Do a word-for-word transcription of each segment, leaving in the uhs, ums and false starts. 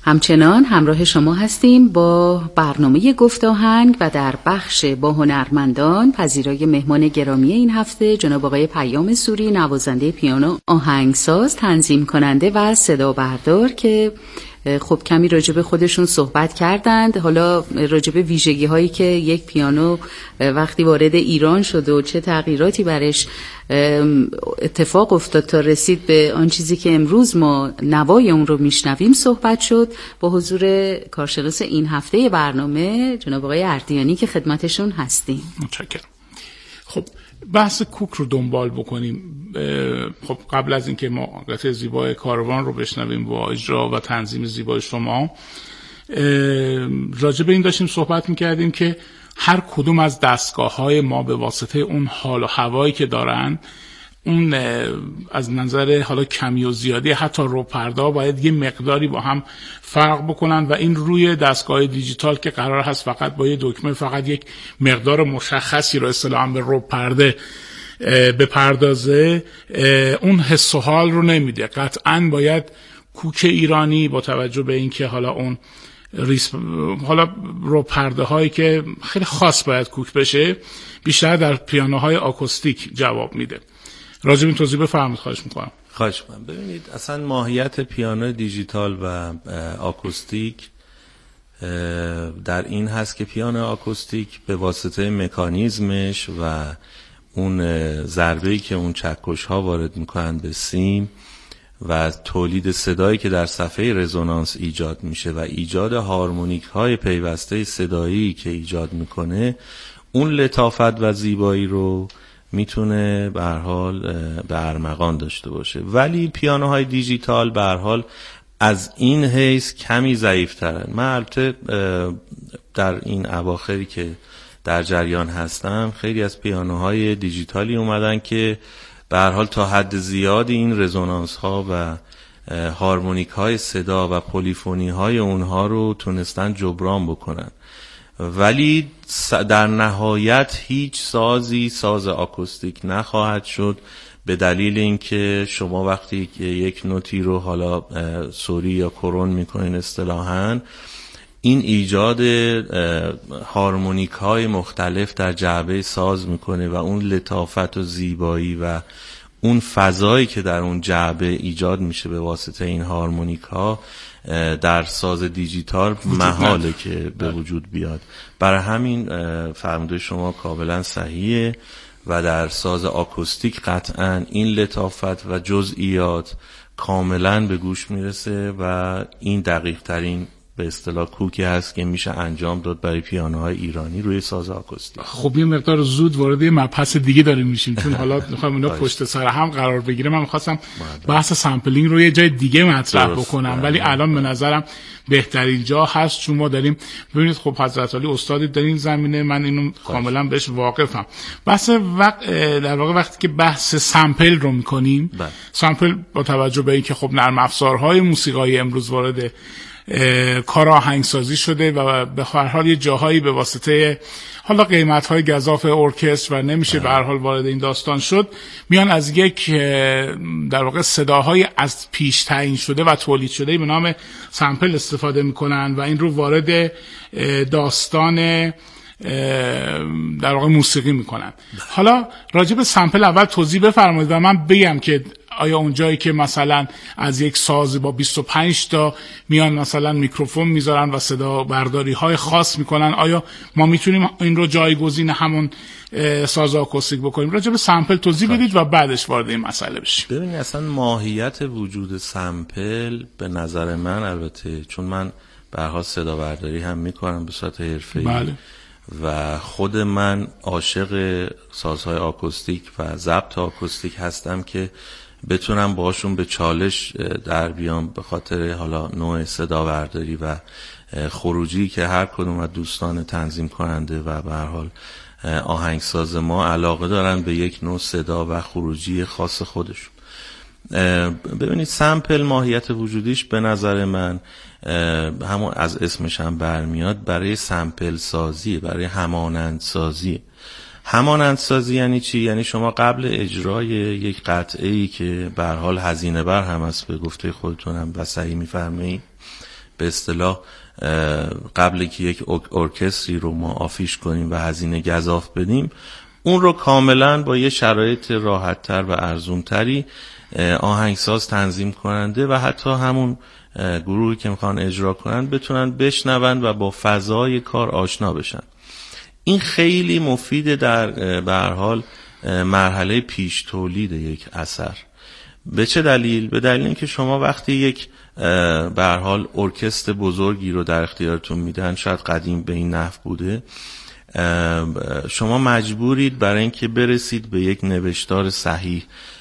همچنان همراه شما هستیم با برنامه گفت آهنگ و در بخش با هنرمندان پذیرای مهمان گرامی این هفته جناب آقای پیام سوری، نوازنده پیانو، آهنگساز، تنظیم کننده و صدا بردار که خب کمی راجب خودشون صحبت کردند. حالا راجب ویژگی هایی که یک پیانو وقتی وارد ایران شد و چه تغییراتی برش اتفاق افتاد تا رسید به آن چیزی که امروز ما نوای اون رو میشنویم صحبت شد با حضور کارشناس این هفته برنامه جناب آقای اردیانی که خدمتشون هستیم. متشکرم. خب بحث کوک رو دنبال بکنیم. خب قبل از اینکه ما قطعه زیبای کاروان رو بشنویم با اجرا و تنظیم زیبای شما، راجع به این داشتیم صحبت میکردیم که هر کدوم از دستگاه‌های ما به واسطه اون حال و هوایی که دارن، اون از نظر حالا کمی و زیادی حتی رو پردا باید یه مقداری با هم فرق بکنن و این روی دستگاه دیجیتال که قرار هست فقط با یه دکمه فقط یک مقدار مشخصی رو اصطلاحاً به رو پرده به پردازه، اون حس و حال رو نمیده. قطعاً باید کوک ایرانی با توجه به اینکه حالا اون ریس حالا رو پرده هایی که خیلی خاص باید کوک بشه بیشتر در پیانوهای آکوستیک جواب میده. راجع به این توضیح بفرمایید خواهش میکنم. خواهش میکنم. ببینید اصلا ماهیت پیانو دیجیتال و آکوستیک در این هست که پیانو آکوستیک به واسطه مکانیزمش و اون ضربه‌ای که اون چکش ها وارد میکنن به سیم و تولید صدایی که در صفحه رزونانس ایجاد میشه و ایجاد هارمونیک های پیوسته صدایی که ایجاد میکنه، اون لطافت و زیبایی رو میتونه به هر حال به ارمغان داشته باشه. ولی پیانوهای دیجیتال به هر حال از این حیث کمی ضعیف‌ترن. من البته در این اواخری که در جریان هستم خیلی از پیانوهای دیجیتالی اومدن که به هر حال تا حد زیادی این رزونانس ها و هارمونیک های صدا و پلیفونی های اونها رو تونستن جبران بکنن، ولی در نهایت هیچ سازی ساز آکوستیک نخواهد شد، به دلیل اینکه شما وقتی یک نوتی رو حالا سوری یا کرون میکنین اصطلاحاً، این ایجاد هارمونیک های مختلف در جعبه ساز میکنه و اون لطافت و زیبایی و اون فضایی که در اون جعبه ایجاد میشه به واسطه این هارمونیک ها در ساز دیجیتال محاله که به وجود بیاد. برای همین فرموده شما کاملا صحیحه و در ساز آکوستیک قطعا این لطافت و جزئیات کاملا به گوش میرسه و این دقیق ترین به اصطلاح کوکی هست که میشه انجام داد برای پیانوهای ایرانی روی ساز آکوستیک. خب یه مقدار زود وارد یه مبحث دیگه داریم میشیم چون حالا میخوام اینا پشت سر هم قرار بگیره. من میخواستم بحث سامپلینگ رو یه جای دیگه مطرح بکنم ولی الان به نظرم بهترین جا هست چون ما داریم ببینید خب حضرت علی استادی در این زمینه، من اینو کاملا بهش واقفم. بحث وقت در واقع وقتی که بحث سامپل رو میکنیم، سامپل با توجه به اینکه خب نرم افزارهای موسیقایی امروز وارد کار آهنگسازی شده و به هر حال یه جاهایی به واسطه حالا قیمت‌های گزاف ارکستر و نمیشه به هر حال وارد این داستان شد، میان از یک در واقع صداهای از پیش تعیین شده و تولید شده به نام سامپل استفاده میکنن و این رو وارد داستان در واقع موسیقی میکنن. حالا راجع به سامپل اول توضیح بفرمایید و من بگم که آیا اون جایی که مثلا از یک ساز با بیست و پنج تا میان مثلا میکروفون میذارن و صدا برداری های خاص میکنن، آیا ما میتونیم این رو جایگزین همون ساز آکوستیک بکنیم؟ راجع به سامپل توضیح بدید و بعدش وارد این مسئله بشیم. ببینید اصلا ماهیت وجود سامپل به نظر من، البته چون من به هر حال صدا برداری هم میکنم به صورت حرفه‌ای، بله، و خود من عاشق سازهای آکوستیک و ضبط آکوستیک هستم که بتونم باشون به چالش در بیام به خاطر حالا نوع صدا برداری و خروجی که هر کدوم از دوستان تنظیم کننده و به هر حال آهنگساز ما علاقه دارن به یک نوع صدا و خروجی خاص خودشون. ببینید سامپل ماهیت وجودیش به نظر من همون از اسمش هم برمیاد، برای سامپل سازی، برای همانند سازی. همانند سازی یعنی چی؟ یعنی شما قبل اجرای یک قطعه‌ای که به هر حال هزینه بر هم است، به گفته خودتونم و صحیح می‌فرمایید، به اصطلاح قبل که یک ارکستری رو ما آفیش کنیم و هزینه گزاف بدیم، اون رو کاملا با یه شرایط راحت‌تر و ارزونتری آهنگساز، تنظیم کننده و حتی همون گروهی که میخوان اجرا کنن بتونن بشنون و با فضای کار آشنا بشن. این خیلی مفیده در به هر حال مرحله پیش تولید یک اثر. به چه دلیل؟ به دلیل اینکه شما وقتی یک به هر حال ارکستر بزرگی رو در اختیارتون میدن، شاید قدیم به این نحو بوده، شما مجبورید برای اینکه برسید به یک نوشتار صحیح،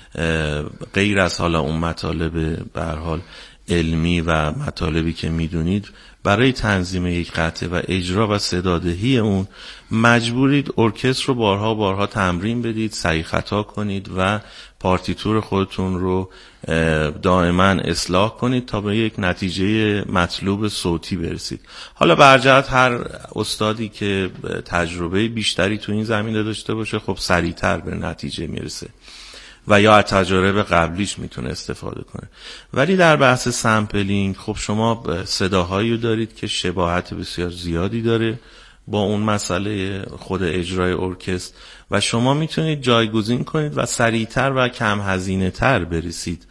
غیر از حالا اون مطالب به هر حال علمی و مطالبی که میدونید، برای تنظیم یک قطعه و اجرا و صدادهی اون مجبورید ارکستر رو بارها بارها تمرین بدید، صحیح خطا کنید و پارتیتور خودتون رو دائما اصلاح کنید تا به یک نتیجه مطلوب صوتی برسید. حالا برجهت هر استادی که تجربه بیشتری تو این زمینه داشته باشه خب سریعتر به نتیجه میرسه و یا از تجربه قبلیش میتونه استفاده کنه. ولی در بحث سامپلینگ خب شما صداهایی رو دارید که شباهت بسیار زیادی داره با اون مسئله خود اجرای ارکستر و شما میتونید جایگزین کنید و سریعتر و کم هزینه تر برسید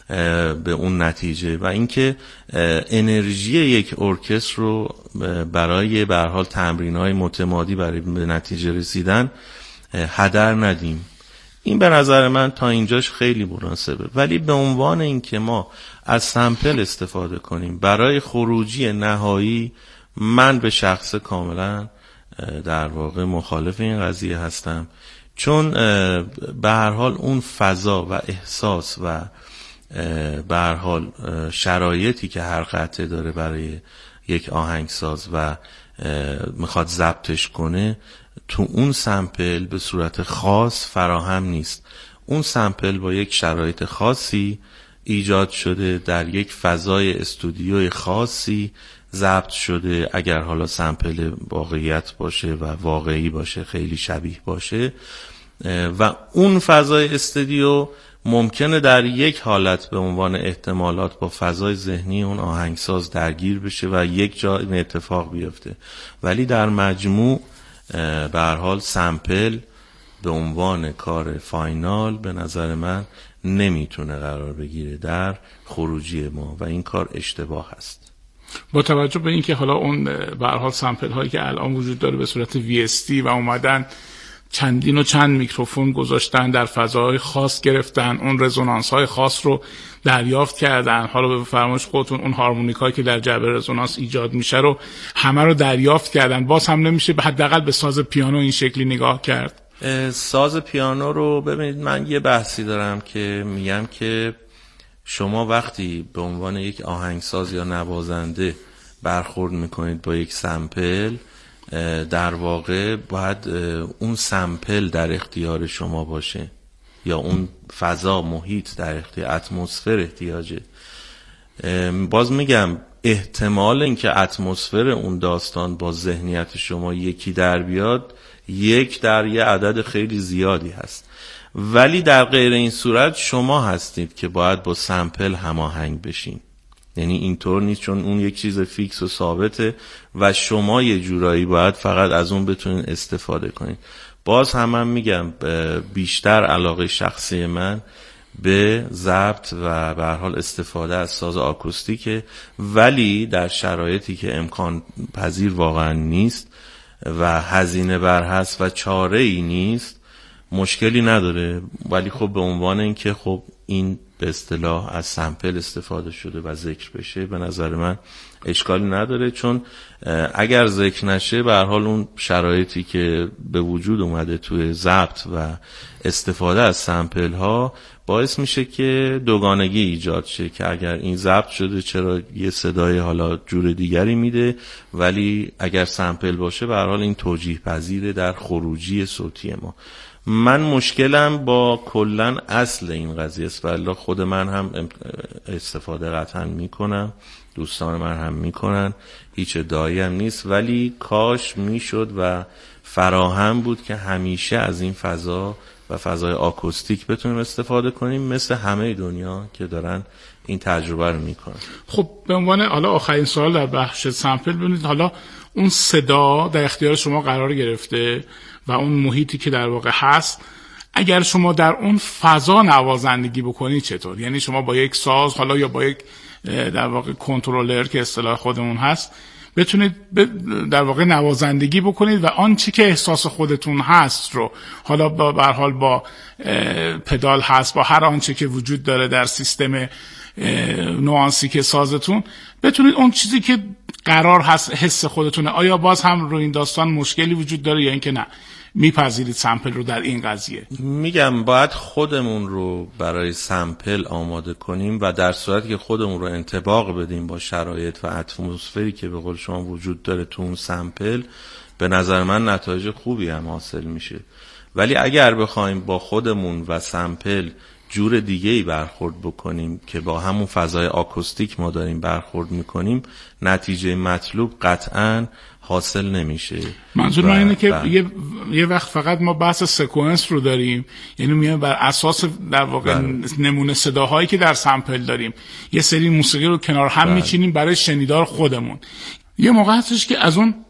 به اون نتیجه و اینکه انرژی یک ارکستر رو برای به هر حال تمرین‌های متمادی برای به نتیجه رسیدن هدر ندیم. این به نظر من تا اینجاش خیلی مناسبه. ولی به عنوان اینکه ما از سامپل استفاده کنیم برای خروجی نهایی، من به شخص کاملا در واقع مخالف این قضیه هستم، چون به هر حال اون فضا و احساس و به هر حال شرایطی که هر قطعه داره برای یک آهنگساز و میخواد ضبطش کنه تو اون سامپل به صورت خاص فراهم نیست. اون سامپل با یک شرایط خاصی ایجاد شده، در یک فضای استودیوی خاصی ضبط شده، اگر حالا سامپل واقعیت باشه و واقعی باشه، خیلی شبیه باشه، و اون فضای استودیو ممکنه در یک حالت به عنوان احتمالات با فضای ذهنی اون آهنگساز درگیر بشه و یک جا این اتفاق بیفته، ولی در مجموع به هر حال سامپل به عنوان کار فاینال به نظر من نمیتونه قرار بگیره در خروجی ما و این کار اشتباه هست. با توجه به اینکه حالا اون به هر حال سامپل هایی که الان وجود داره به صورت وی اس تی و اومدن چندین و چند میکروفون گذاشتن، در فضاهای خاص گرفتن، اون رزونانس های خاص رو دریافت کردن، حالا به فرمایش خودتون اون هارمونیک هایی که در جبر رزونانس ایجاد میشه رو همه رو دریافت کردن، باز هم نمیشه به حداقل به ساز پیانو این شکلی نگاه کرد؟ ساز پیانو رو ببینید، من یه بحثی دارم که میگم که شما وقتی به عنوان یک آهنگساز یا نوازنده برخورد میکنید با یک سامپل، در واقع باید اون سامپل در اختیار شما باشه یا اون فضا، محیط در اختیار، اتمسفر احتیاجه. باز میگم احتمال اینکه اتمسفر اون داستان با ذهنیت شما یکی در بیاد یک در یه عدد خیلی زیادی هست، ولی در غیر این صورت شما هستید که باید با سامپل هماهنگ بشین. یعنی اینطور نیست، چون اون یک چیز فیکس و ثابته و شما یه جورایی باید فقط از اون بتونین استفاده کنین. باز هم من میگم بیشتر علاقه شخصی من به ضبط و به هر حال استفاده از ساز آکوستیکه، ولی در شرایطی که امکان پذیر واقعا نیست و هزینه بر هست و چاره ای نیست مشکلی نداره. ولی خب به عنوان اینکه خب این به اصطلاح از سامپل استفاده شده و ذکر بشه، به نظر من اشکالی نداره، چون اگر ذکر نشه به هر حال اون شرایطی که به وجود اومده توی ضبط و استفاده از سامپل ها باعث میشه که دوگانگی ایجاد شه که اگر این ضبط شده چرا یه صدای حالا جور دیگری میده، ولی اگر سامپل باشه به هر حال این توجیه پذیره در خروجی صوتی ما. من مشکلم با کلن اصل این قضیه است، ولی خود من هم استفاده قطعا میکنم، دوستان من هم میکنن، هیچ ادعایی هم نیست، ولی کاش میشد و فراهم بود که همیشه از این فضا و فضای آکوستیک بتونیم استفاده کنیم، مثل همه دنیا که دارن این تجربه رو میکنن. خب به عنوان حالا آخرین سوال در بخش سامپل، ببینید حالا اون صدا در اختیار شما قرار گرفته و اون محیطی که در واقع هست، اگر شما در اون فضا نوازندگی بکنید چطور؟ یعنی شما با یک ساز حالا یا با یک در واقع کنترلر که اصطلاح خودمون هست بتونید در واقع نوازندگی بکنید و آن چی که احساس خودتون هست رو حالا با به هر حال با پدال هست، با هر آنچه که وجود داره در سیستم نوانسی که سازتون، بتونید اون چیزی که قرار هست حس خودتونه. آیا باز هم رو این داستان مشکلی وجود داره یا اینکه نه میپذیرید سامپل رو در این قضیه؟ میگم باید خودمون رو برای سامپل آماده کنیم و در صورتی که خودمون رو انطباق بدیم با شرایط و اتمسفری که به قول شما وجود داره تو اون سامپل، به نظر من نتایج خوبی هم حاصل میشه. ولی اگر بخوایم با خودمون و سامپل جور دیگه‌ای برخورد بکنیم که با همون فضای آکوستیک ما داریم برخورد میکنیم، نتیجه مطلوب قطعاً حاصل نمیشه. منظور من اینه که یه یه وقت فقط ما بحث سکونس رو داریم، یعنی میایم بر اساس در واقع بله. نمونه صداهایی که در سامپل داریم یه سری موسیقی رو کنار هم بله. میچینیم برای شنیدار خودمون. یه موقع هستش که از اون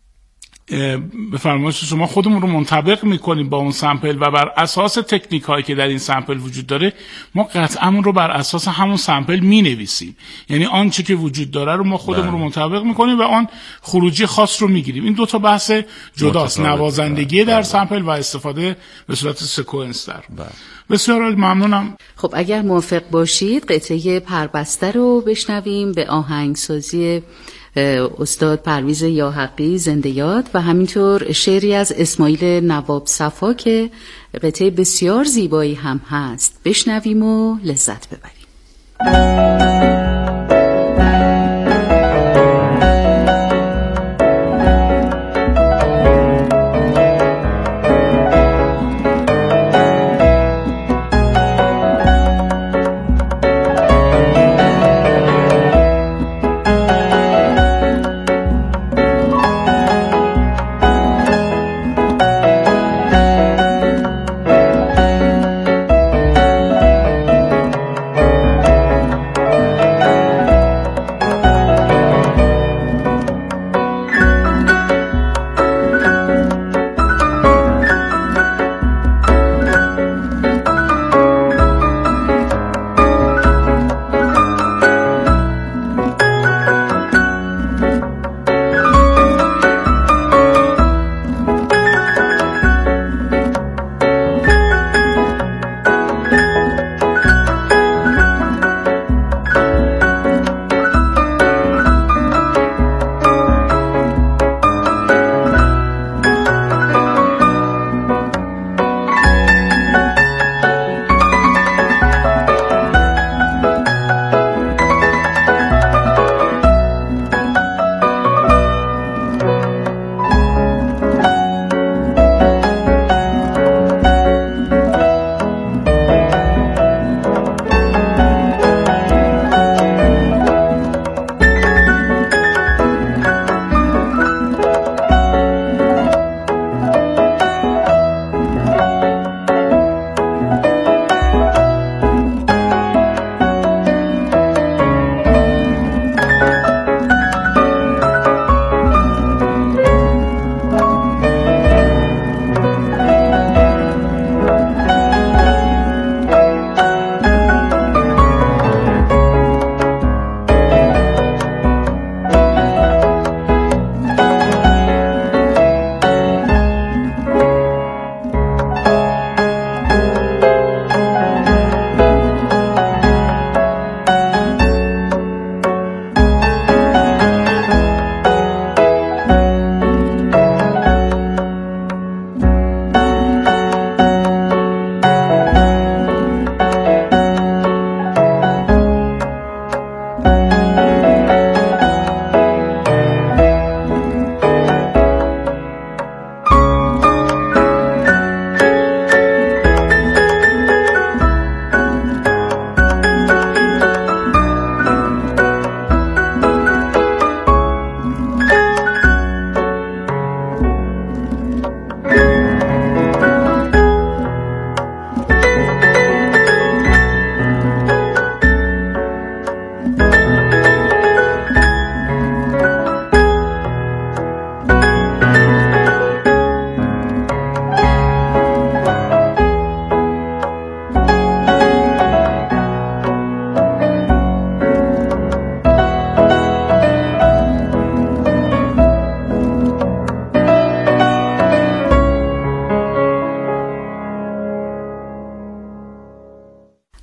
به فرمایش شما خودمون رو منطبق میکنیم با اون سامپل و بر اساس تکنیک هایی که در این سامپل وجود داره ما قطعاً رو بر اساس همون سامپل مینویسیم. یعنی آنچه که وجود داره رو ما خودمون بله. رو منطبق میکنیم و آن خروجی خاص رو میگیریم. این دو تا بحث جداست، نوازندگی بله. در سامپل و استفاده به صورت سکونس در. بله. بسیار ممنونم. خب اگر موافق باشید قطعه پربسته رو بشنویم به آهنگسازی استاد پرویز یاحقی زنده یاد و همینطور شعری از اسماعیل نواب صفا که قطعه بسیار زیبایی هم هست. بشنویم و لذت ببریم.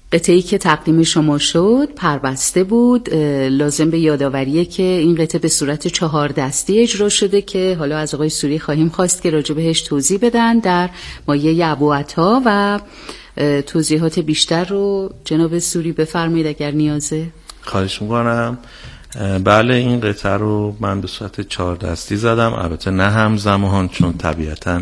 قطعه‌ای که تقدیم شما شد پربسته بود. لازم به یادآوریه که این قطعه به صورت چهار دستی اجرا شده که حالا از آقای سوری خواهیم خواست که راجع بهش توضیح بدن در مایه ابوعطا و توضیحات بیشتر رو جناب سوری بفرمایید اگر نیازه. خواهش میکنم. بله، این قطعه رو من به صورت چهار دستی زدم، البته نه همزمان، چون طبیعتاً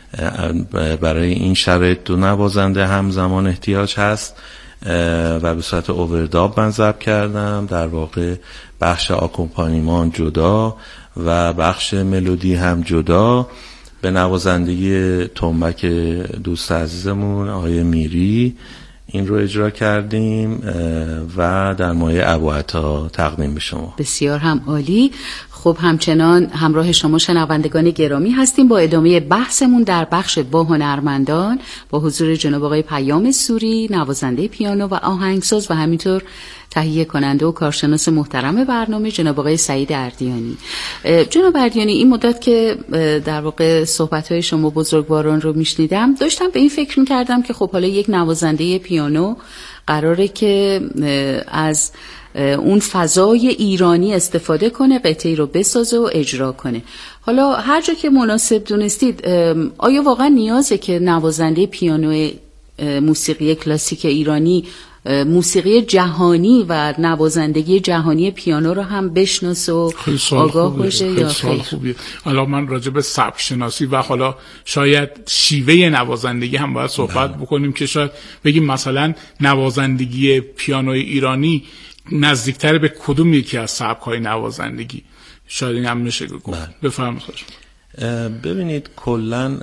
برای این شرایط دو نوازنده همزمان احتیاج هست و به صورت اوورداب من ضبط کردم. در واقع بخش آکومپانیمان جدا و بخش ملودی هم جدا به نوازندگی تنبک دوست عزیزمون آقای میری این رو اجرا کردیم و در مایه ابوعطا تقدیم به شما. بسیار هم عالی. خب همچنان همراه شما شنوندگان گرامی هستیم با ادامه بحثمون در بخش با هنرمندان با حضور جناب آقای پیام سوری، نوازنده پیانو و آهنگساز و همینطور تهیه کننده و کارشناس محترم برنامه جناب آقای سعید اردیانی. جناب اردیانی، این مدت که در واقع صحبت‌های شما بزرگواران رو میشنیدم داشتم به این فکر می‌کردم که خب حالا یک نوازنده پیانو قراره که از اون فضای ایرانی استفاده کنه، قطعی رو بسازه و اجرا کنه. حالا هر جا که مناسب دونستید، آیا واقعا نیازه که نوازنده پیانو موسیقی کلاسیک ایرانی موسیقی جهانی و نوازندگی جهانی پیانو رو هم بشناسه و آگاه باشه یا خیر؟ خوبیه. حالا من راجع به سبک شناسی و حالا شاید شیوه نوازندگی هم باید صحبت بکنیم که شاید بگیم مثلا نوازندگی پیانوی ایرانی نزدیکتر به کدوم یکی از سبک‌های نوازندگی، شاید این هم میشه گفت. بفرمایید. ببینید کلاً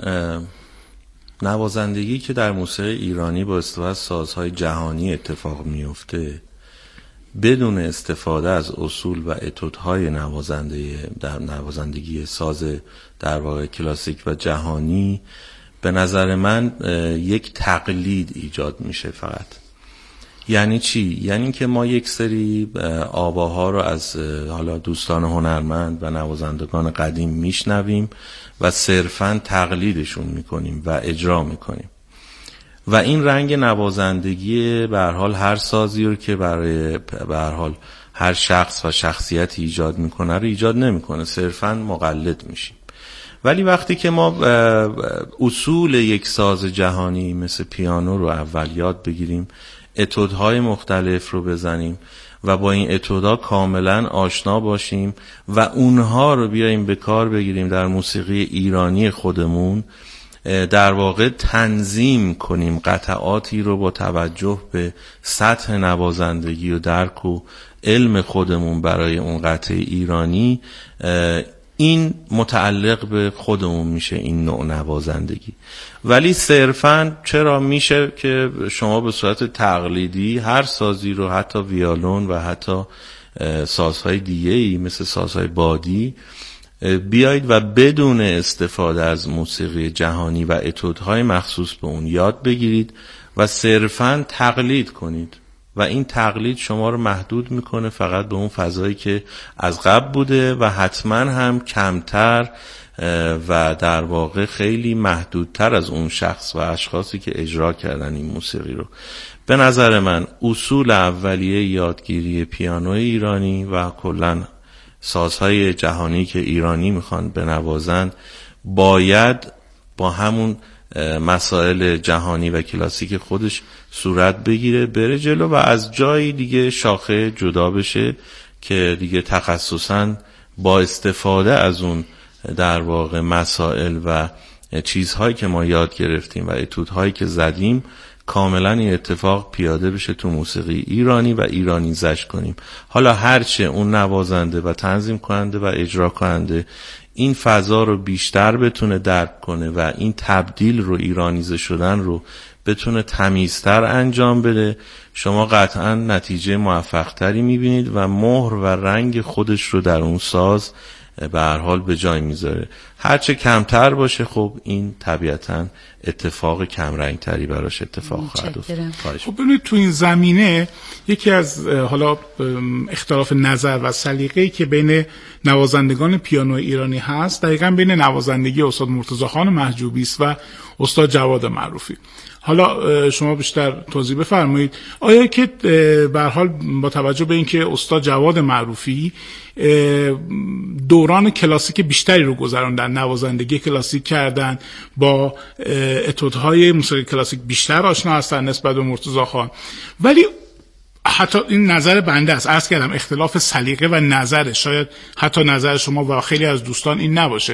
نوازندگی که در موسیقی ایرانی با استفاده از سازهای جهانی اتفاق میفته بدون استفاده از اصول و اتودهای نوازنده در نوازندگی ساز در واقع کلاسیک و جهانی، به نظر من یک تقلید ایجاد میشه فقط. یعنی چی؟ یعنی که ما یک سری آواها رو از حالا دوستان هنرمند و نوازندگان قدیم میشنویم و صرفاً تقلیدشون میکنیم و اجرا میکنیم و این رنگ نوازندگی به هر حال هر سازی رو که برای به هر حال هر شخص و شخصیت ایجاد میکنه رو ایجاد نمیکنه، صرفاً مقلد میشیم. ولی وقتی که ما اصول یک ساز جهانی مثل پیانو رو اول یاد بگیریم، اتودهای مختلف رو بزنیم و با این اتودا کاملا آشنا باشیم و اونها رو بیاییم به کار بگیریم در موسیقی ایرانی خودمون، در واقع تنظیم کنیم قطعاتی رو با توجه به سطح نوازندگی و درک و علم خودمون برای اون قطعه ایرانی، این متعلق به خودمون میشه این نوع نوازندگی. ولی صرفاً چرا میشه که شما به صورت تقلیدی هر سازی رو، حتی ویولون و حتی سازهای دیگه‌ای مثل سازهای بادی، بیایید و بدون استفاده از موسیقی جهانی و اتودهای مخصوص به اون یاد بگیرید و صرفاً تقلید کنید و این تقلید شما رو محدود میکنه فقط به اون فضایی که از قبل بوده و حتما هم کمتر و در واقع خیلی محدودتر از اون شخص و اشخاصی که اجرا کردن این موسیقی رو. به نظر من اصول اولیه یادگیری پیانو ایرانی و کلاً سازهای جهانی که ایرانی میخوان بنوازن باید با همون مسائل جهانی و کلاسیک خودش صورت بگیره، بره جلو و از جایی دیگه شاخه جدا بشه که دیگه تخصصاً با استفاده از اون در واقع مسائل و چیزهایی که ما یاد گرفتیم و اتودهایی که زدیم کاملا این اتفاق پیاده بشه تو موسیقی ایرانی و ایرانی زش کنیم. حالا هرچه اون نوازنده و تنظیم کننده و اجرا کننده این فضا رو بیشتر بتونه درک کنه و این تبدیل رو، ایرانیزه شدن رو بتونه تمیزتر انجام بده، شما قطعا نتیجه موفق تری میبینید و مهر و رنگ خودش رو در اون ساز به هر حال به جای میذاره. هرچه کمتر باشه خب این طبیعتا اتفاق کمرنگ تری براش اتفاق خواهد افتاد. خب ببینید تو این زمینه یکی از حالا اختلاف نظر و سلیقه‌ای که بین نوازندگان پیانو ایرانی هست دقیقاً بین نوازندگی استاد مرتضی خان محجوبی است و استاد جواد معروفی. حالا شما بیشتر توضیح بفرمایید آیا که به هر حال با توجه به اینکه استاد جواد معروفی دوران کلاسیک بیشتری رو گذراندن، نوازندگی کلاسیک کردن، با اتودهای موسیقی کلاسیک بیشتر آشنا هستن نسبت به مرتضی خان، ولی حتی این نظر بنده است، عرض کردم اختلاف سلیقه و نظر، شاید حتی نظر شما و خیلی از دوستان این نباشه،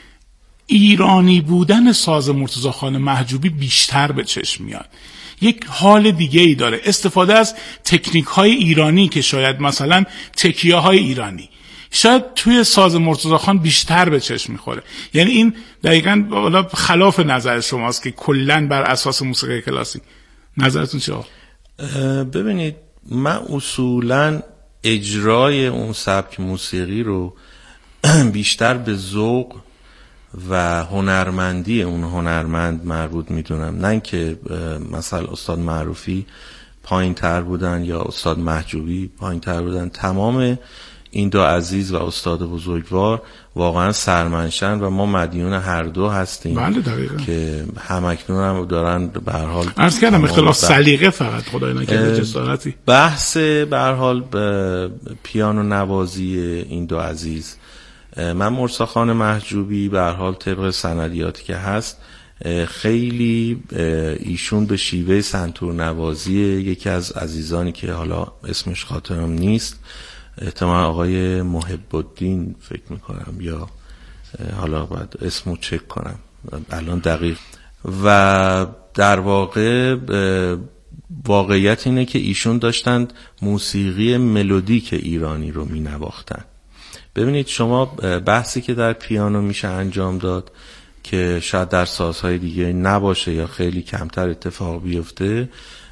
ایرانی بودن ساز مرتضی خان محجوبی بیشتر به چشم میاد، یک حال دیگه ای داره، استفاده از تکنیک های ایرانی که شاید مثلا تکیه های ایرانی شاید توی ساز مرتضی خان بیشتر به چشم میخوره. یعنی این دقیقاً خلاف نظر شماست که کلاً بر اساس موسیقی کلاسیک. نظرتون چیه؟ ببینید من اصولاً اجرای اون سبک موسیقی رو بیشتر به ذوق و هنرمندی اون هنرمند مربوط میدونم، نه اینکه مثلا استاد معروفی پایین تر بودن یا استاد محجوبی پایین تر بودن. تمام این دو عزیز و استاد بزرگوار واقعا سرمنشن و ما مدیون هر دو هستیم. بله دقیقاً. که همکنون هم دارن به هر حال عرض کردم اختلاف سلیقه فقط خدای نکرده جسارتی. بحث به هر حال پیانو نوازی این دو عزیز، من مرتضی خان محجوبی به هر حال طبق سندیاتی که هست خیلی ایشون به شیوه سنتور نوازی یکی از عزیزانی که حالا اسمش خاطرم نیست، احتمال آقای محب الدین فکر میکنم یا حالا باید اسمو چک کنم الان دقیق، و در واقع واقعیت اینه که ایشون داشتند موسیقی ملودیک ایرانی رو می نواختن. ببینید شما بحثی که در پیانو میشه انجام داد که شاید در سازهای دیگه نباشه یا خیلی کمتر اتفاق بیفته،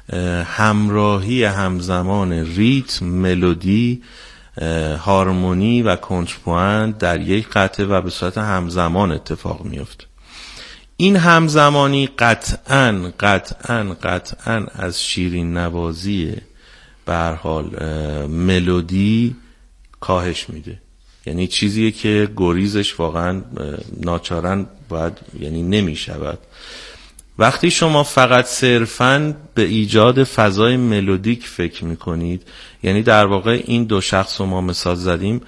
همراهی همزمان ریتم، ملودی، هارمونی و کنترپوان در یک قطعه و به صورت همزمان اتفاق میفته. این همزمانی قطعاً قطعاً قطعاً از شیرین نوازی به هر حال ملودی کاهش میده. یعنی چیزیه که گریزش واقعا ناچارن باید یعنی نمیشود. وقتی شما فقط صرفاً به ایجاد فضای ملودیک فکر میکنید، یعنی در واقع این دو شخص رو ما مثال زدیم،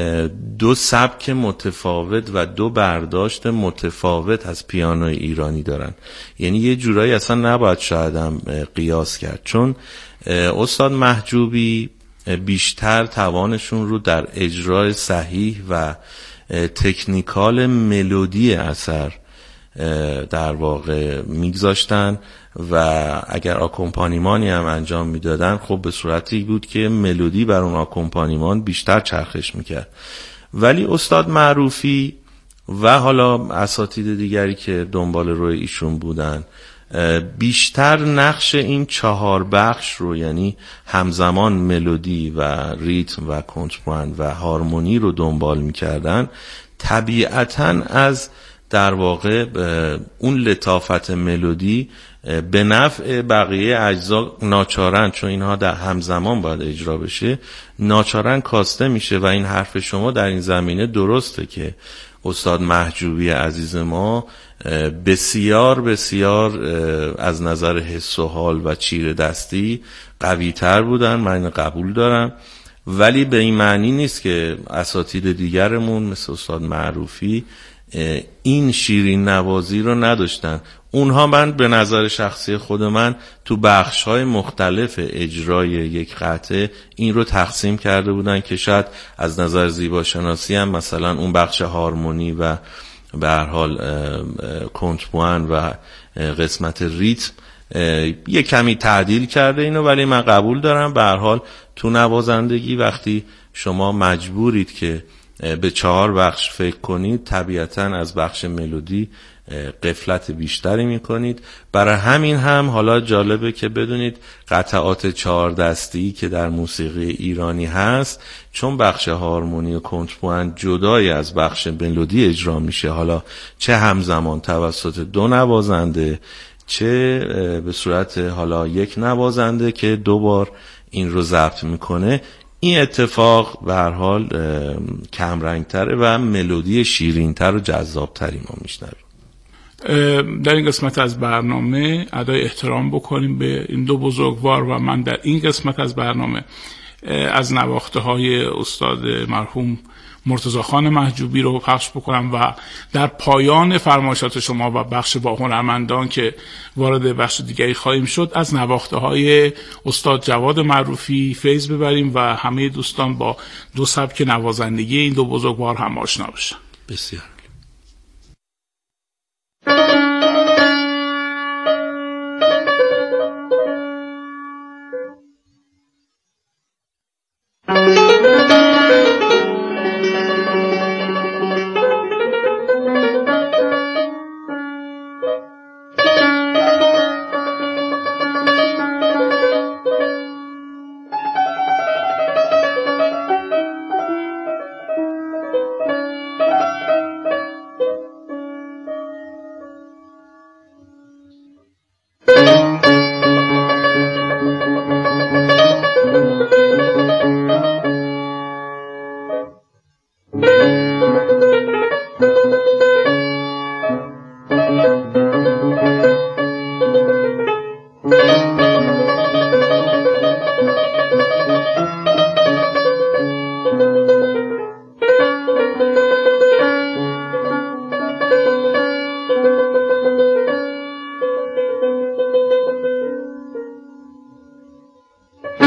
دو سبک متفاوت و دو برداشت متفاوت از پیانوی ایرانی دارن. یعنی یه جورایی اصلا نباید شاید هم قیاس کرد، چون استاد محجوبی بیشتر توانشون رو در اجرای صحیح و تکنیکال ملودی اثر در واقع میگذاشتن و اگر آکومپانیمانی هم انجام میدادن خب به صورتی بود که ملودی بر اون آکومپانیمان بیشتر چرخش میکرد. ولی استاد معروفی و حالا اساتید دیگری که دنبال روی ایشون بودن بیشتر نقش این چهار بخش رو، یعنی همزمان ملودی و ریتم و کنترپوان و هارمونی رو دنبال میکردن. طبیعتاً از در واقع اون لطافت ملودی به نفع بقیه اجزا ناچارن، چون اینها در همزمان باید اجرا بشه، ناچارن کاسته میشه. و این حرف شما در این زمینه درسته که استاد محجوبی عزیز ما بسیار بسیار از نظر حس و حال و چیره دستی قوی تر بودن، من قبول دارم. ولی به این معنی نیست که اساتید دیگرمون مثل استاد معروفی این شیرین نوازی رو نداشتن. اونها من به نظر شخصی خود من تو بخش‌های مختلف اجرای یک قطعه این رو تقسیم کرده بودن که شاید از نظر زیباشناسی هم مثلا اون بخش هارمونی و به هر حال کنترپوان و قسمت ریتم یه کمی تعدیل کرده اینو، ولی من قبول دارم به هر حال تو نوازندگی وقتی شما مجبورید که به چهار بخش فکر کنید طبیعتاً از بخش ملودی غفلت بیشتری میکنید. برای همین هم حالا جالبه که بدونید قطعات چهار دستی که در موسیقی ایرانی هست، چون بخش هارمونی و کنترپوینت جدای از بخش ملودی اجرا میشه، حالا چه همزمان توسط دو نوازنده چه به صورت حالا یک نوازنده که دو بار این رو ضبط میکنه، این اتفاق به هر حال کم رنگتره و ملودی شیرینتر و جذابتری ما میشنویم. در این قسمت از برنامه ادای احترام بکنیم به این دو بزرگوار و من در این قسمت از برنامه از نواخته های استاد مرحوم مرتضی خان محجوبی رو پخش بکنم و در پایان فرمایشات شما و بخش با هنرمندان که وارد بخش دیگری خواهیم شد از نواخته های استاد جواد معروفی فیض ببریم و همه دوستان با دو سبک نوازندگی این دو بزرگوار هم آشنا بشن. بسیار